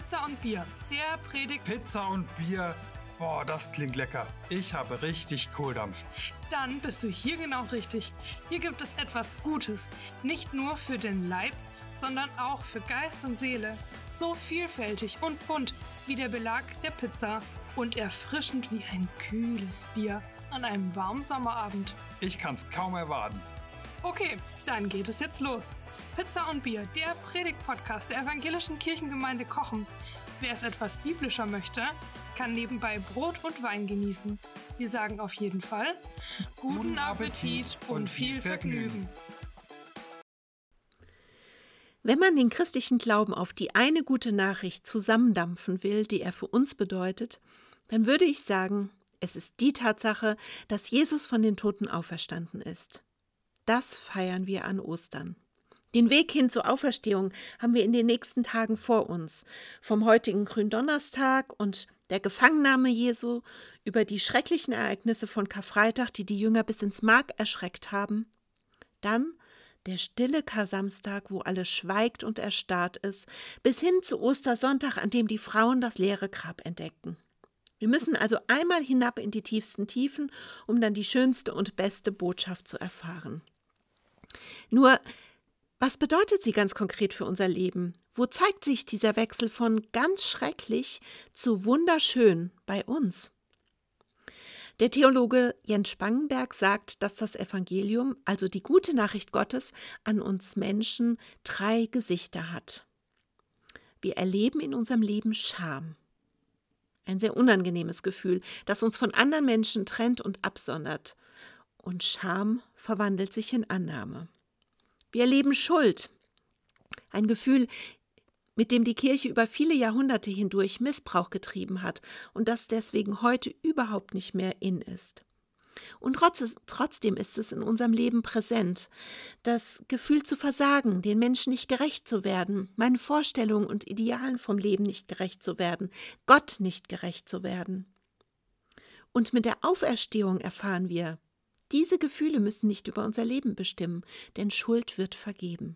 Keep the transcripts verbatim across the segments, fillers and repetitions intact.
Pizza und Bier, der Predigt. Pizza und Bier, boah, das klingt lecker. Ich habe richtig Kohldampf. Dann bist du hier genau richtig. Hier gibt es etwas Gutes, nicht nur für den Leib, sondern auch für Geist und Seele. So vielfältig und bunt wie der Belag der Pizza und erfrischend wie ein kühles Bier an einem warmen Sommerabend. Ich kann's kaum erwarten. Okay, dann geht es jetzt los. Pizza und Bier, der Predigt-Podcast der evangelischen Kirchengemeinde Cochem. Wer es etwas biblischer möchte, kann nebenbei Brot und Wein genießen. Wir sagen auf jeden Fall guten Appetit und viel Vergnügen. Wenn man den christlichen Glauben auf die eine gute Nachricht zusammendampfen will, die er für uns bedeutet, dann würde ich sagen, es ist die Tatsache, dass Jesus von den Toten auferstanden ist. Das feiern wir an Ostern. Den Weg hin zur Auferstehung haben wir in den nächsten Tagen vor uns. Vom heutigen Gründonnerstag und der Gefangennahme Jesu über die schrecklichen Ereignisse von Karfreitag, die die Jünger bis ins Mark erschreckt haben. Dann der stille Kar-Samstag, wo alles schweigt und erstarrt ist, bis hin zu Ostersonntag, an dem die Frauen das leere Grab entdeckten. Wir müssen also einmal hinab in die tiefsten Tiefen, um dann die schönste und beste Botschaft zu erfahren. Nur, was bedeutet sie ganz konkret für unser Leben? Wo zeigt sich dieser Wechsel von ganz schrecklich zu wunderschön bei uns? Der Theologe Jens Spangenberg sagt, dass das Evangelium, also die gute Nachricht Gottes, an uns Menschen drei Gesichter hat. Wir erleben in unserem Leben Scham. Ein sehr unangenehmes Gefühl, das uns von anderen Menschen trennt und absondert. Und Scham verwandelt sich in Annahme. Wir erleben Schuld, ein Gefühl, mit dem die Kirche über viele Jahrhunderte hindurch Missbrauch getrieben hat und das deswegen heute überhaupt nicht mehr in ist. Und trotz, trotzdem ist es in unserem Leben präsent, das Gefühl zu versagen, den Menschen nicht gerecht zu werden, meinen Vorstellungen und Idealen vom Leben nicht gerecht zu werden, Gott nicht gerecht zu werden. Und mit der Auferstehung erfahren wir, diese Gefühle müssen nicht über unser Leben bestimmen, denn Schuld wird vergeben.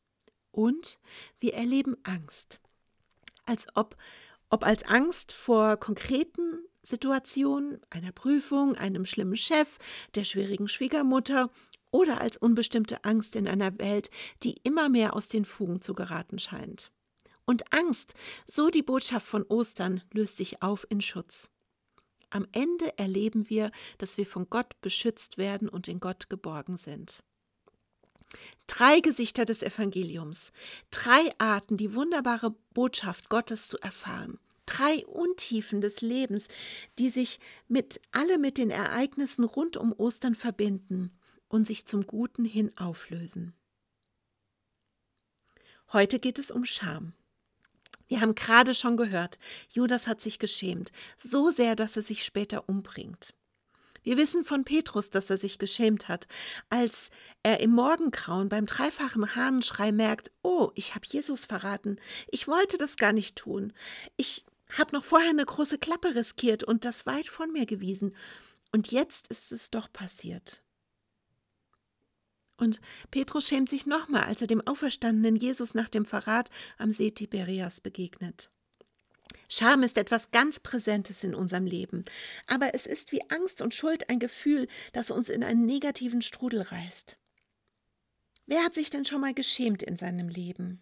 Und wir erleben Angst, als ob, ob als Angst vor konkreten Situationen, einer Prüfung, einem schlimmen Chef, der schwierigen Schwiegermutter oder als unbestimmte Angst in einer Welt, die immer mehr aus den Fugen zu geraten scheint. Und Angst, so die Botschaft von Ostern, löst sich auf in Schutz. Am Ende erleben wir, dass wir von Gott beschützt werden und in Gott geborgen sind. Drei Gesichter des Evangeliums, drei Arten, die wunderbare Botschaft Gottes zu erfahren, drei Untiefen des Lebens, die sich mit alle mit den Ereignissen rund um Ostern verbinden und sich zum Guten hin auflösen. Heute geht es um Scham. Wir haben gerade schon gehört, Judas hat sich geschämt, so sehr, dass er sich später umbringt. Wir wissen von Petrus, dass er sich geschämt hat, als er im Morgengrauen beim dreifachen Hahnenschrei merkt, oh, ich habe Jesus verraten, ich wollte das gar nicht tun, ich habe noch vorher eine große Klappe riskiert und das weit von mir gewiesen und jetzt ist es doch passiert. Und Petrus schämt sich nochmal, als er dem auferstandenen Jesus nach dem Verrat am See Tiberias begegnet. Scham ist etwas ganz Präsentes in unserem Leben, aber es ist wie Angst und Schuld ein Gefühl, das uns in einen negativen Strudel reißt. Wer hat sich denn schon mal geschämt in seinem Leben?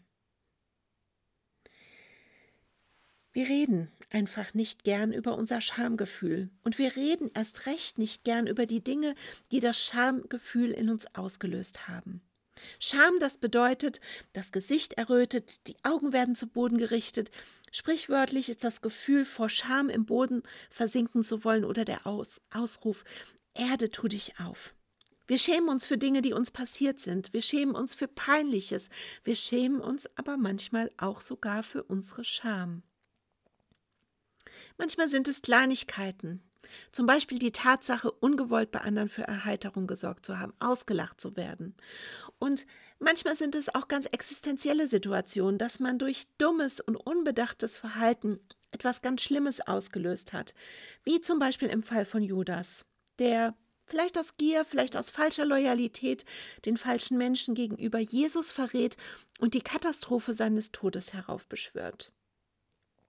Wir reden einfach nicht gern über unser Schamgefühl und wir reden erst recht nicht gern über die Dinge, die das Schamgefühl in uns ausgelöst haben. Scham, das bedeutet, das Gesicht errötet, die Augen werden zu Boden gerichtet. Sprichwörtlich ist das Gefühl, vor Scham im Boden versinken zu wollen oder der Aus- Ausruf, Erde, tu dich auf. Wir schämen uns für Dinge, die uns passiert sind. Wir schämen uns für Peinliches. Wir schämen uns aber manchmal auch sogar für unsere Scham. Manchmal sind es Kleinigkeiten, zum Beispiel die Tatsache, ungewollt bei anderen für Erheiterung gesorgt zu haben, ausgelacht zu werden. Und manchmal sind es auch ganz existenzielle Situationen, dass man durch dummes und unbedachtes Verhalten etwas ganz Schlimmes ausgelöst hat, wie zum Beispiel im Fall von Judas, der vielleicht aus Gier, vielleicht aus falscher Loyalität den falschen Menschen gegenüber Jesus verrät und die Katastrophe seines Todes heraufbeschwört.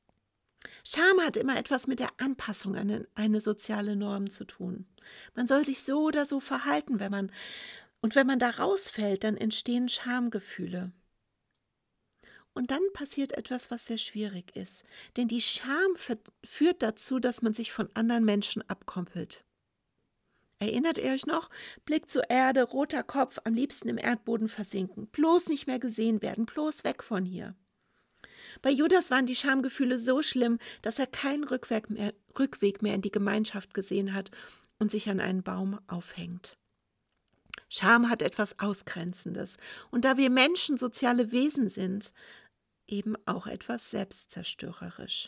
Scham hat immer etwas mit der Anpassung an eine soziale Norm zu tun. Man soll sich so oder so verhalten, wenn man und wenn man da rausfällt, dann entstehen Schamgefühle. Und dann passiert etwas, was sehr schwierig ist, denn die Scham führt dazu, dass man sich von anderen Menschen abkoppelt. Erinnert ihr euch noch? Blick zur Erde, roter Kopf, am liebsten im Erdboden versinken, bloß nicht mehr gesehen werden, bloß weg von hier. Bei Judas waren die Schamgefühle so schlimm, dass er keinen Rückweg mehr, Rückweg mehr in die Gemeinschaft gesehen hat und sich an einen Baum aufhängt. Scham hat etwas Ausgrenzendes und da wir Menschen soziale Wesen sind, eben auch etwas Selbstzerstörerisches.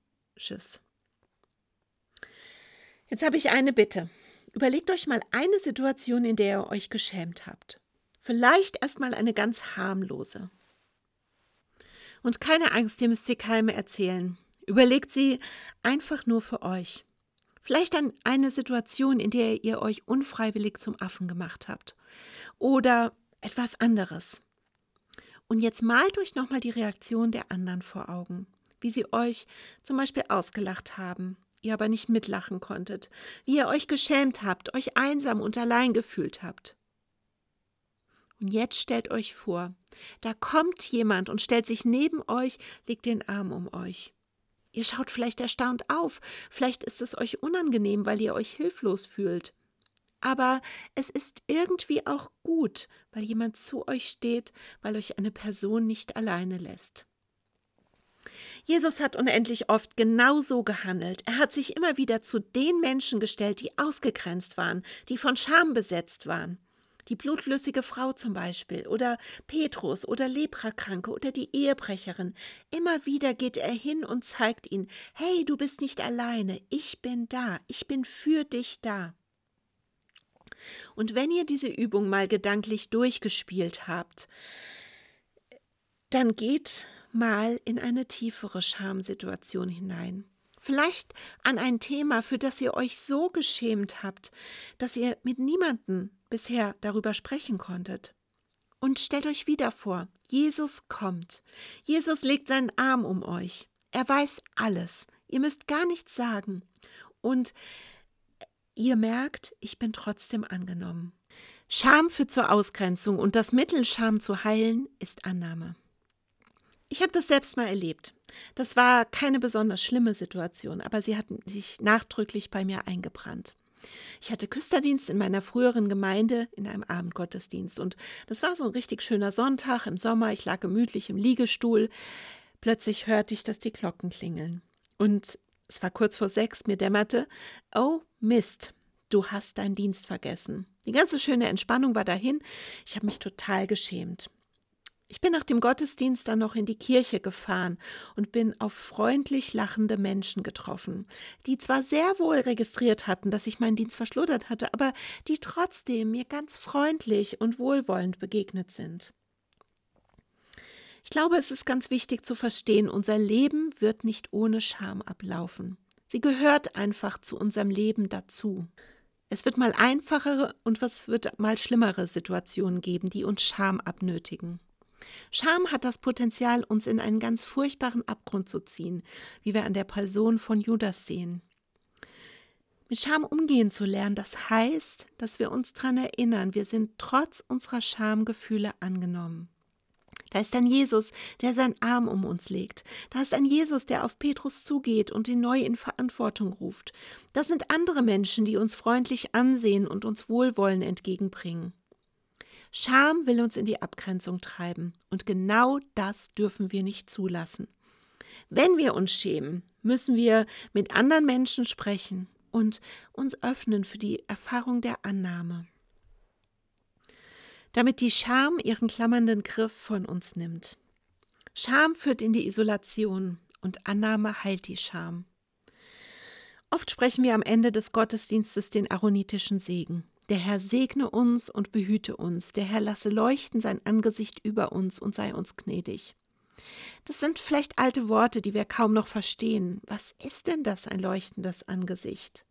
Jetzt habe ich eine Bitte. Überlegt euch mal eine Situation, in der ihr euch geschämt habt. Vielleicht erstmal eine ganz harmlose. Und keine Angst, ihr müsst sie keinem erzählen. Überlegt sie einfach nur für euch. Vielleicht an eine Situation, in der ihr euch unfreiwillig zum Affen gemacht habt. Oder etwas anderes. Und jetzt malt euch nochmal die Reaktion der anderen vor Augen. Wie sie euch zum Beispiel ausgelacht haben, ihr aber nicht mitlachen konntet. Wie ihr euch geschämt habt, euch einsam und allein gefühlt habt. Und jetzt stellt euch vor, da kommt jemand und stellt sich neben euch, legt den Arm um euch. Ihr schaut vielleicht erstaunt auf, vielleicht ist es euch unangenehm, weil ihr euch hilflos fühlt. Aber es ist irgendwie auch gut, weil jemand zu euch steht, weil euch eine Person nicht alleine lässt. Jesus hat unendlich oft genau so gehandelt. Er hat sich immer wieder zu den Menschen gestellt, die ausgegrenzt waren, die von Scham besetzt waren. Die blutflüssige Frau zum Beispiel oder Petrus oder Leprakranke oder die Ehebrecherin. Immer wieder geht er hin und zeigt ihnen, hey, du bist nicht alleine, ich bin da, ich bin für dich da. Und wenn ihr diese Übung mal gedanklich durchgespielt habt, dann geht mal in eine tiefere Schamsituation hinein. Vielleicht an ein Thema, für das ihr euch so geschämt habt, dass ihr mit niemandem bisher darüber sprechen konntet. Und stellt euch wieder vor, Jesus kommt. Jesus legt seinen Arm um euch. Er weiß alles. Ihr müsst gar nichts sagen. Und ihr merkt, ich bin trotzdem angenommen. Scham führt zur Ausgrenzung und das Mittel, Scham zu heilen, ist Annahme. Ich habe das selbst mal erlebt. Das war keine besonders schlimme Situation, aber sie hat sich nachdrücklich bei mir eingebrannt. Ich hatte Küsterdienst in meiner früheren Gemeinde in einem Abendgottesdienst und das war so ein richtig schöner Sonntag im Sommer. Ich lag gemütlich im Liegestuhl. Plötzlich hörte ich, dass die Glocken klingeln. Und es war kurz vor sechs, mir dämmerte, oh Mist, du hast deinen Dienst vergessen. Die ganze schöne Entspannung war dahin. Ich habe mich total geschämt. Ich bin nach dem Gottesdienst dann noch in die Kirche gefahren und bin auf freundlich lachende Menschen getroffen, die zwar sehr wohl registriert hatten, dass ich meinen Dienst verschluddert hatte, aber die trotzdem mir ganz freundlich und wohlwollend begegnet sind. Ich glaube, es ist ganz wichtig zu verstehen, unser Leben wird nicht ohne Scham ablaufen. Sie gehört einfach zu unserem Leben dazu. Es wird mal einfachere und es wird mal schlimmere Situationen geben, die uns Scham abnötigen. Scham hat das Potenzial, uns in einen ganz furchtbaren Abgrund zu ziehen, wie wir an der Person von Judas sehen. Mit Scham umgehen zu lernen, das heißt, dass wir uns daran erinnern, wir sind trotz unserer Schamgefühle angenommen. Da ist ein Jesus, der seinen Arm um uns legt. Da ist ein Jesus, der auf Petrus zugeht und ihn neu in Verantwortung ruft. Das sind andere Menschen, die uns freundlich ansehen und uns Wohlwollen entgegenbringen. Scham will uns in die Abgrenzung treiben und genau das dürfen wir nicht zulassen. Wenn wir uns schämen, müssen wir mit anderen Menschen sprechen und uns öffnen für die Erfahrung der Annahme, damit die Scham ihren klammernden Griff von uns nimmt. Scham führt in die Isolation und Annahme heilt die Scham. Oft sprechen wir am Ende des Gottesdienstes den aaronitischen Segen. Der Herr segne uns und behüte uns. Der Herr lasse leuchten sein Angesicht über uns und sei uns gnädig. Das sind vielleicht alte Worte, die wir kaum noch verstehen. Was ist denn das, ein leuchtendes Angesicht?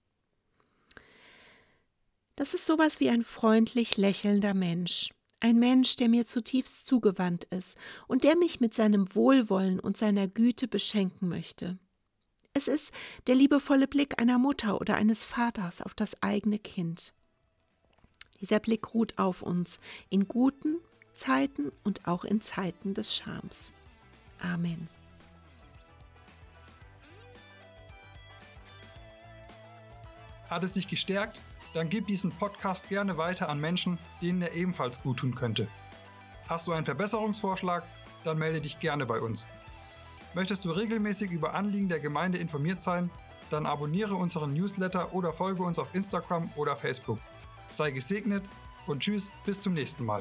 Das ist sowas wie ein freundlich lächelnder Mensch. Ein Mensch, der mir zutiefst zugewandt ist und der mich mit seinem Wohlwollen und seiner Güte beschenken möchte. Es ist der liebevolle Blick einer Mutter oder eines Vaters auf das eigene Kind. Dieser Blick ruht auf uns in guten Zeiten und auch in Zeiten des Schams. Amen. Hat es dich gestärkt? Dann gib diesen Podcast gerne weiter an Menschen, denen er ebenfalls gut tun könnte. Hast du einen Verbesserungsvorschlag? Dann melde dich gerne bei uns. Möchtest du regelmäßig über Anliegen der Gemeinde informiert sein? Dann abonniere unseren Newsletter oder folge uns auf Instagram oder Facebook. Sei gesegnet und tschüss, bis zum nächsten Mal.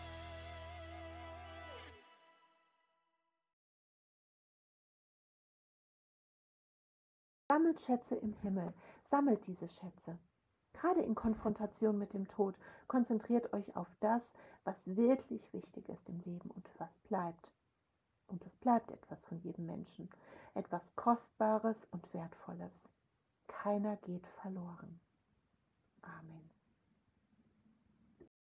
Sammelt Schätze im Himmel, sammelt diese Schätze. Gerade in Konfrontation mit dem Tod, konzentriert euch auf das, was wirklich wichtig ist im Leben und was bleibt. Und es bleibt etwas von jedem Menschen, etwas Kostbares und Wertvolles. Keiner geht verloren.